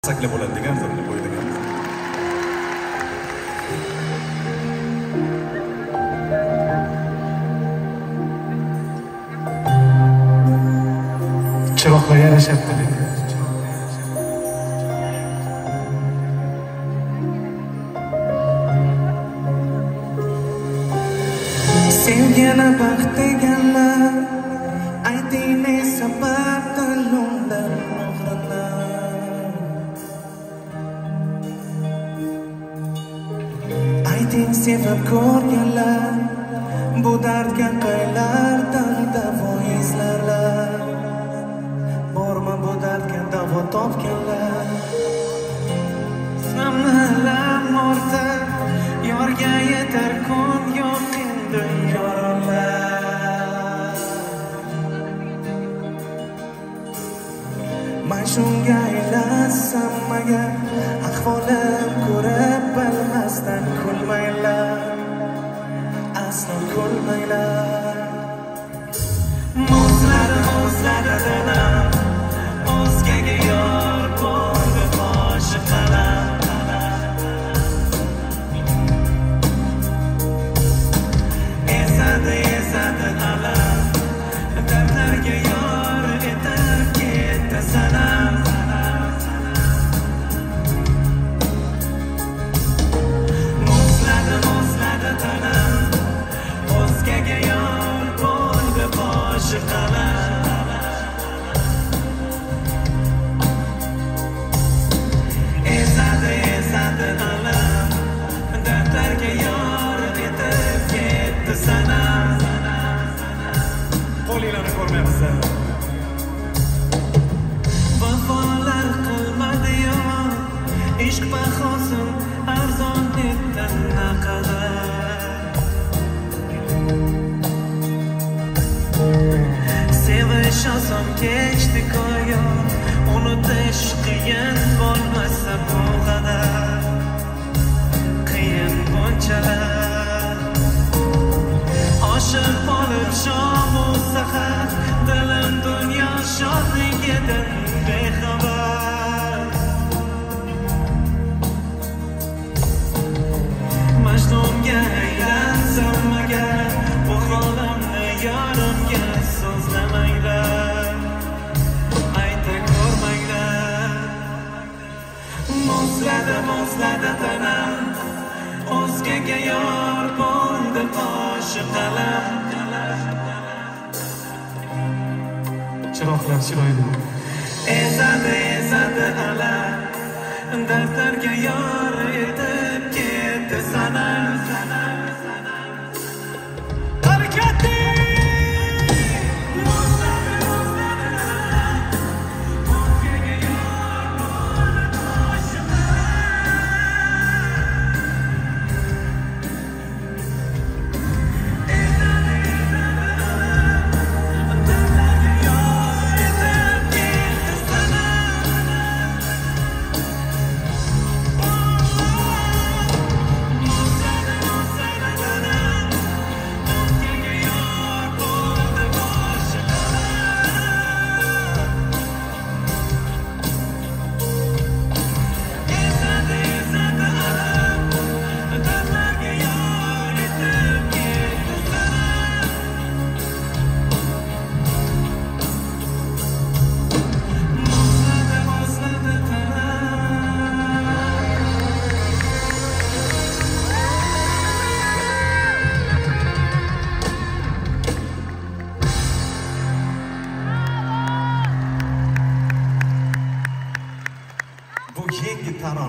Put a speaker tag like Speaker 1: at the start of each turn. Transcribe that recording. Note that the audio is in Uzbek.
Speaker 1: saklab bo'ladi degan fikrni qo'ydigan.
Speaker 2: Chiroqlar yarashyapti dedi.
Speaker 3: Sevgini baxt deganlar, ayting ne sababdan undan o'g'rilar. Ayting sevib ko'rganlar, bu dardga qaylardan davo izlarlar. Bormi bu dardga davo topganlar? Samnalar orta yorga yetar kun yo'q endi yorlar. Men shunga aylansam agar ahvolim ko'rib bilmasdan kulmanglar, aslo kulmanglar. Muzladi tanam, o'zgaga yor bo'ldi boshi qalam. Ezadi alam, dardlarga yor etib ketdi sanam. Muzladi tanam, o'zgaga yor bo'ldi boshi qalam. Ezadi alam, dardlarga yor etib ketdi sanam. Qo'linglarni ko'rmayapsan. Vafolar qilmadi yomon, ishq bahosin arzon etdi naqadar. Sevish oson kechdi go'yo, unutish qiyin bo'lmasa bu qadar qiyin bunchalar. Oshib olib shomu sahar, dilim dunyo shodligidan bexabar. Majnunga aylansam agar, bu holimni yorimga so'zlamanglar, ayta ko'rmanglar. Muzladi tanam, o'zgaga yor bo'ldi boshi qalam.
Speaker 2: Chiroqlar chiroyli.
Speaker 3: Ezadi alam, dardlarga yor etib ketdi sanam. Harakatli! Muzladi tanam, o'zgaga yor bo'ldi boshi bu yangi taron.